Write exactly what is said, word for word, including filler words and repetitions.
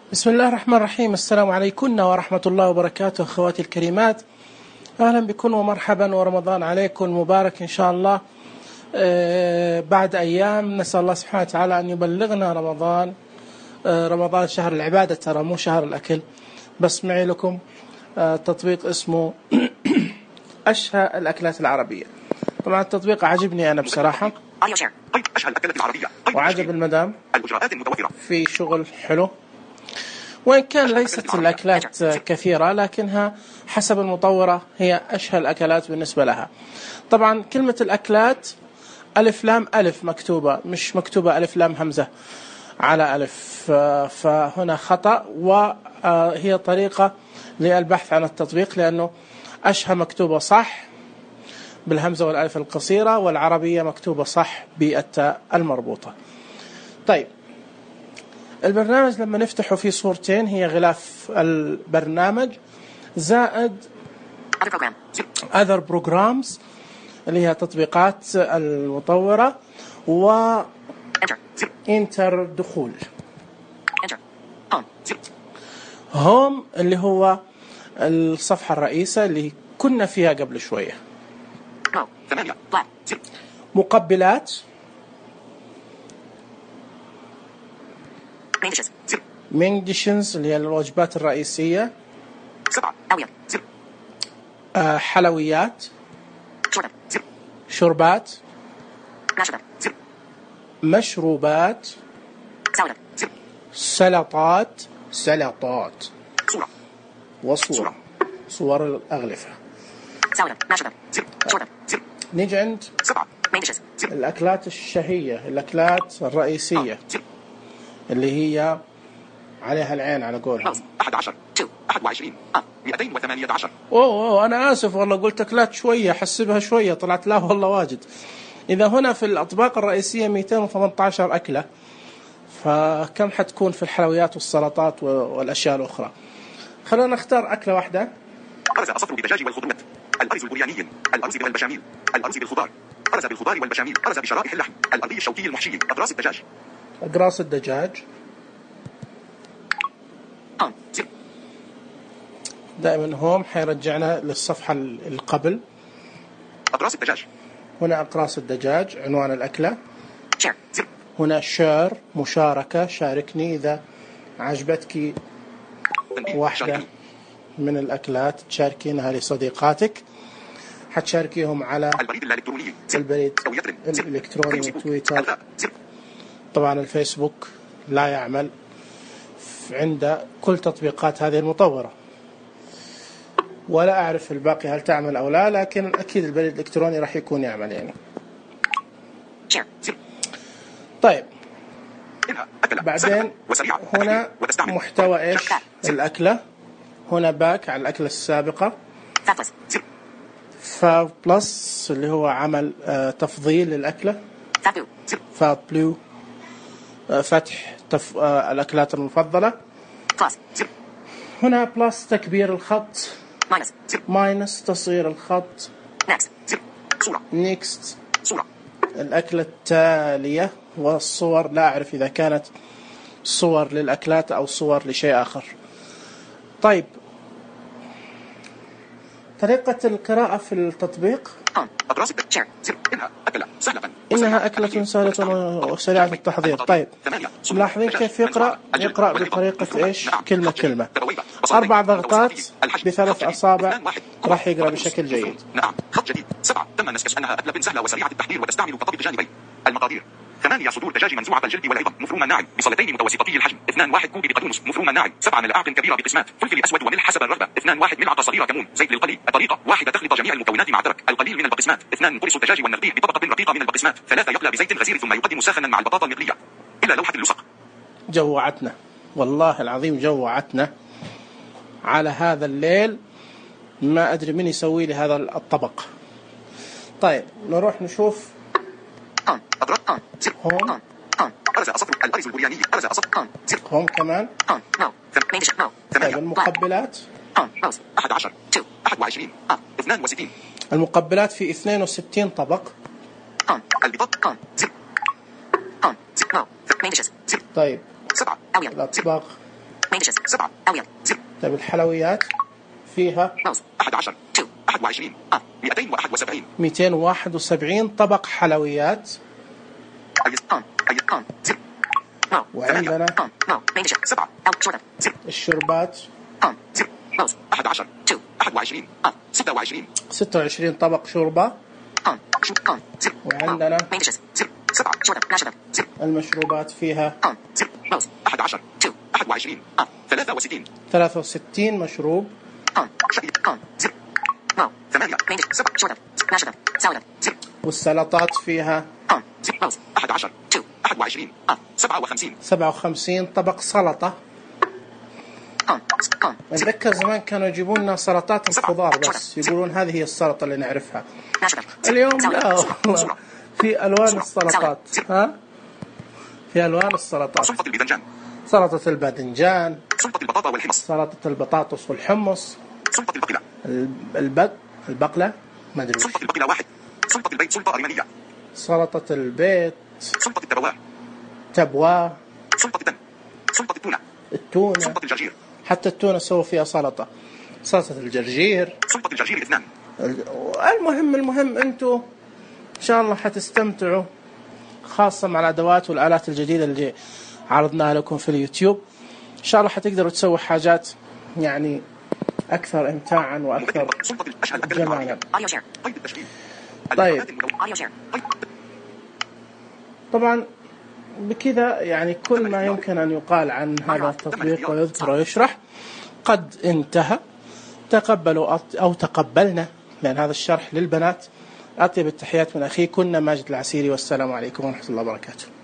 بسم الله الرحمن الرحيم. السلام عليكم ورحمة الله وبركاته أخواتي الكريمات، أهلا بكم ومرحبا، ورمضان عليكم مبارك إن شاء الله. آه بعد أيام نسأل الله سبحانه وتعالى أن يبلغنا رمضان. آه رمضان شهر العبادة ترى، مو شهر الأكل. بس معي لكم آه تطبيق اسمه أشهى الأكلات العربية. طبعا التطبيق عجبني أنا بصراحة، وعجب المدام، في شغل حلو، وإن كان ليست الأكلات كثيرة لكنها حسب المطورة هي أشهى الأكلات بالنسبة لها. طبعا كلمة الأكلات ألف لام ألف مكتوبة، مش مكتوبة ألف لام همزة على ألف، فهنا خطأ، وهي طريقة للبحث عن التطبيق، لأنه أشهى مكتوبة صح بالهمزة والألف القصيرة، والعربية مكتوبة صح بالتاء المربوطة. طيب، البرنامج لما نفتحه في صورتين، هي غلاف البرنامج زائد other programs اللي هي تطبيقات المطورة، و انتر دخول هوم اللي هو الصفحة الرئيسة اللي كنا فيها قبل شوية. مقبلات، مين ديشنز اللي هي الوجبات الرئيسية. آه حلويات، شربات، مشروبات، سلطات سلطات وصور صور الأغلفة. نيجي عند الأكلات الشهية، الأكلات الرئيسية اللي هي عليها العين على قولهم. أحد عشر أحد وعشرين مئتين وثمانية عشر. أوه, أوه أنا آسف والله، قلت أكلات شوية حسبها شوية، طلعت لا والله واجد. إذا هنا في الأطباق الرئيسية مئتين وثمانية عشر أكلة، فكم حتكون في الحلويات والسلطات والأشياء الأخرى؟ خلونا نختار أكلة واحدة. أرز الصفر بدجاج والخضروات، الأرز البرياني، الأرز بالبشاميل، الأرز بالخضار، أرز بالخضار والبشاميل، أرز بشرائح اللحم، الأرز الشوكي المحشي، أقراص الدجاج. أقراص الدجاج دائما هوم حيرجعنا للصفحة اللي قبل. أقراص الدجاج، هنا أقراص الدجاج عنوان الأكلة. هنا شير مشاركة، شاركني إذا عجبتك واحدة من الأكلات تشاركينها لصديقاتك، حتشاركيهم على البريد الإلكتروني البريد الإلكتروني وتويتر. طبعا الفيسبوك لا يعمل عند كل تطبيقات هذه المطورة، ولا أعرف الباقي هل تعمل أو لا، لكن أكيد البريد الإلكتروني راح يكون يعمل يعني. طيب، بعدين هنا محتوى إيش الأكلة. هنا باك على الأكلة السابقة. فاب بلس اللي هو عمل آه تفضيل للأكلة. فاب بلو آه فتح تف... آه الأكلات المفضلة. هنا بلس تكبير الخط، ماينس تصغير الخط، نيكست الأكلة التالية، والصور لا أعرف إذا كانت صور للأكلات أو صور لشيء آخر. طيب، طريقة القراءة في التطبيق إنها أكلة سهلة وسريعة التحضير. طيب، ملاحظين كيف يقرأ؟ يقرأ بطريقة إيش؟ كلمة كلمة، أربع ضغطات بثلاث أصابع راح يقرأ بشكل جيد. نعم، خط جديد سبعة. تم نسخ أنها أكلة سهلة وسريعة التحضير وتستعمل فقط بجانبين. المقادير: ثمانية صدور دجاج منزوعة الجلد والعظم مفرومة ناعم بصلتين متوسطتي الحجم. اثنان واحد كوب بقدونس مفرومة ناعم. سبعة ملعقة كبيرة بقسمات فلفل أسود وملح حسب الرغبة. اثنان واحد ملعقة صغيرة كمون. زيت للقلي. الطريقة: واحدة تخلط جميع المكونات مع ترك القليل من البقسمات. اثنان قرص الدجاج والنقديه بطبقة رقيقة من البقسمات. ثلاثة يقلى بزيت غزير ثم يقدم ساخنا مع البطاطا المقلية. إلى لوحة اللصق. جوعتنا والله العظيم، جوعتنا على هذا الليل، ما أدري من يسوي لي هذا الطبق. طيب، نروح نشوف هوم. أرز الصفر، الأرز البرياني، أرز الصفر. هوم كمان. طيب، المقبلات أحد عشر أحد وعشرين اثنان وستين. المقبلات في اثنين وستين طبق. البطاطا طيب، الأطباق سبعة. طيب الحلويات فيها أحد عشر. أحد وعشرين. مئتين وواحد وسبعين. مئتين وواحد وسبعين طبق حلويات. وعندنا سبعة. الشربات أحد عشر. أحد وعشرين. ستة وعشرين. ستة وعشرين طبق شوربة. وعندنا سبعة. المشروبات فيها أحد عشر. أحد وعشرين. ثلاثة وستين. ثلاثة وستين مشروب. ثمانية. سبعة. والسلطات فيها أحد عشر. أحد وعشرين. سبعة وخمسين. سبعة وخمسين طبق سلطة. أتذكر زمان كانوا يجيبون لنا سلطات الخضار بس يقولون هذه هي السلطة اللي نعرفها. اليوم لا والله في ألوان السلطات. ها في ألوان السلطات. سلطة الباذنجان. سلطة الباذنجان. سلطة البطاطا والحمص. سلطة البطاطس والحمص. سلطة البقلة. البق البقلة ما أدري. سلطة البقلة واحد. سلطة البيت سلطة أرمنية. سلطة البيت. سلطة التبواه. تبواه. سلطة التن. سلطة التونة. التونة. سلطة الجرجير. حتى التونة سووا فيها سلطة. سلطة الجرجير. سلطة الجرجير اثنان. المهم المهم أنتوا إن شاء الله حتستمتعوا خاصة مع الأدوات والآلات الجديدة اللي عرضناها لكم في اليوتيوب. إن شاء الله حتقدروا تسووا حاجات يعني أكثر إمتاعا وأكثر جمالا. طيب طبعا بكذا يعني كل ما يمكن أن يقال عن هذا التطبيق ويذكر ويشرح قد انتهى. تقبلوا أو تقبلنا من هذا الشرح للبنات. أطيب التحيات من أخيكن ماجد العسيري، والسلام عليكم ورحمة الله وبركاته.